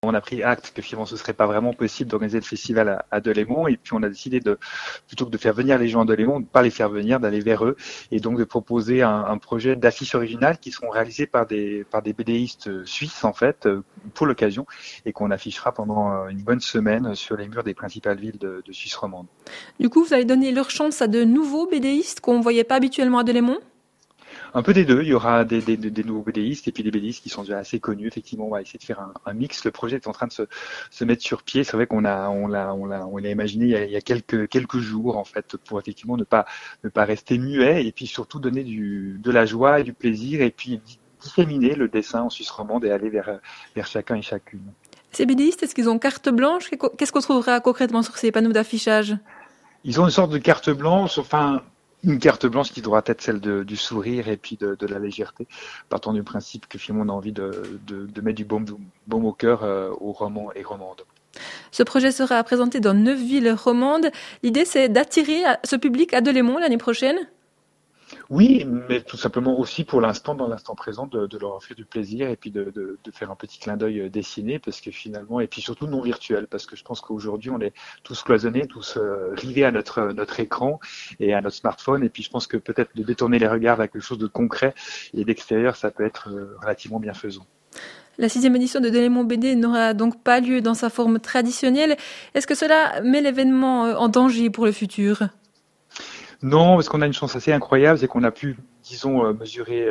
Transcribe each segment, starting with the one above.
On a pris acte que finalement ce serait pas vraiment possible d'organiser le festival à Delémont, et puis on a décidé de, plutôt que de faire venir les gens à Delémont, de pas les faire venir, d'aller vers eux, et donc de proposer un projet d'affiches originales qui seront réalisées par des BDistes suisses en fait, pour l'occasion, et qu'on affichera pendant une bonne semaine sur les murs des principales villes de Suisse romande. Du coup, vous allez donner leur chance à de nouveaux BDistes qu'on ne voyait pas habituellement à Delémont? Un peu des deux, il y aura des nouveaux BDistes et puis des BDistes qui sont déjà assez connus. Effectivement, on va essayer de faire un mix. Le projet est en train de se mettre sur pied. C'est vrai on l'a imaginé il y a quelques jours en fait, pour effectivement ne pas rester muet, et puis surtout donner de la joie et du plaisir, et puis disséminer le dessin en Suisse romande et aller vers chacun et chacune. Ces BDistes, est-ce qu'ils ont carte blanche? Qu'est-ce qu'on trouvera concrètement sur ces panneaux d'affichage? Ils ont une sorte de carte blanche, enfin une carte blanche qui devra être celle du sourire et puis de la légèreté, partant du principe que finalement on a envie de mettre du baume au cœur aux romans et romandes. Ce projet sera présenté dans 9 villes romandes. L'idée, c'est d'attirer ce public à Delémont l'année prochaine. Oui, mais tout simplement aussi pour l'instant, dans l'instant présent, de leur offrir du plaisir, et puis de faire un petit clin d'œil dessiné, parce que finalement, et puis surtout non virtuel, parce que je pense qu'aujourd'hui on est tous cloisonnés, tous rivés à notre écran et à notre smartphone, et puis je pense que peut-être de détourner les regards vers quelque chose de concret et d'extérieur, ça peut être relativement bienfaisant. La 6e édition de Delémont BD n'aura donc pas lieu dans sa forme traditionnelle. Est-ce que cela met l'événement en danger pour le futur? Non, parce qu'on a une chance assez incroyable, c'est qu'on a pu, disons, mesurer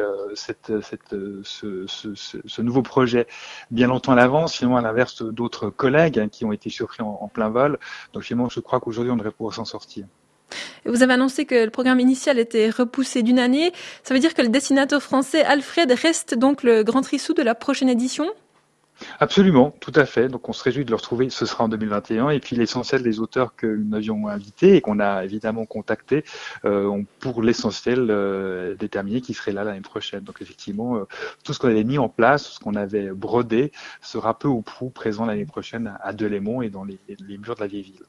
ce nouveau projet bien longtemps à l'avance, finalement à l'inverse d'autres collègues qui ont été surpris en plein vol. Donc finalement, je crois qu'aujourd'hui, on devrait pouvoir s'en sortir. Vous avez annoncé que le programme initial était repoussé d'une année. Ça veut dire que le dessinateur français Alfred reste donc le grand trissou de la prochaine édition? Absolument, tout à fait. Donc on se réjouit de le retrouver, ce sera en 2021. Et puis l'essentiel des auteurs que nous avions invités et qu'on a évidemment contactés ont pour l'essentiel déterminé qu'ils seraient là l'année prochaine. Donc effectivement, tout ce qu'on avait mis en place, ce qu'on avait brodé, sera peu ou prou présent l'année prochaine à Delémont et dans les murs de la vieille ville.